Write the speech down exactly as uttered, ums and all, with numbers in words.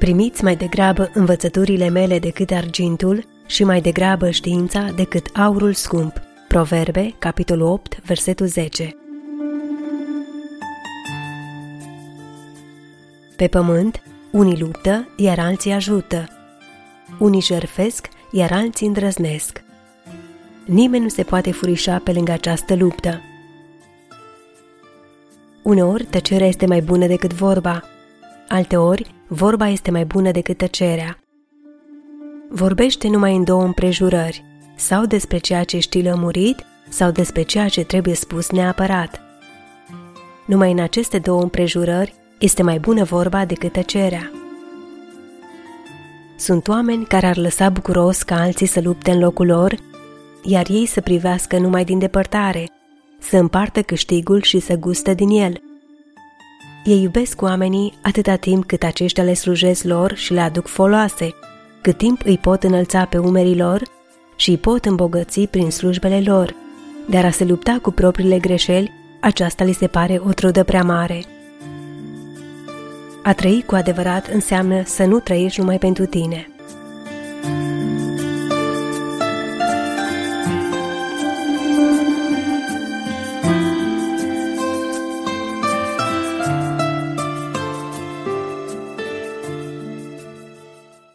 Primiți mai degrabă învățăturile mele decât argintul și mai degrabă știința decât aurul scump. Proverbe, capitolul opt, versetul zece. Pe pământ, unii luptă, iar alții ajută. Unii jertfesc, iar alții îndrăznesc. Nimeni nu se poate furișa pe lângă această luptă. Uneori, tăcerea este mai bună decât vorba. Alteori, vorba este mai bună decât tăcerea. Vorbește numai în două împrejurări, sau despre ceea ce știi lămurit, sau despre ceea ce trebuie spus neapărat. Numai în aceste două împrejurări este mai bună vorba decât tăcerea. Sunt oameni care ar lăsa bucuros ca alții să lupte în locul lor, iar ei să privească numai din depărtare, să împartă câștigul și să gustă din el. Ei iubesc oamenii atâta timp cât aceștia le slujesc lor și le aduc foloase, cât timp îi pot înălța pe umerii lor și îi pot îmbogăți prin slujbele lor, dar a se lupta cu propriile greșeli, aceasta li se pare o trudă prea mare. A trăi cu adevărat înseamnă să nu trăiești numai pentru tine.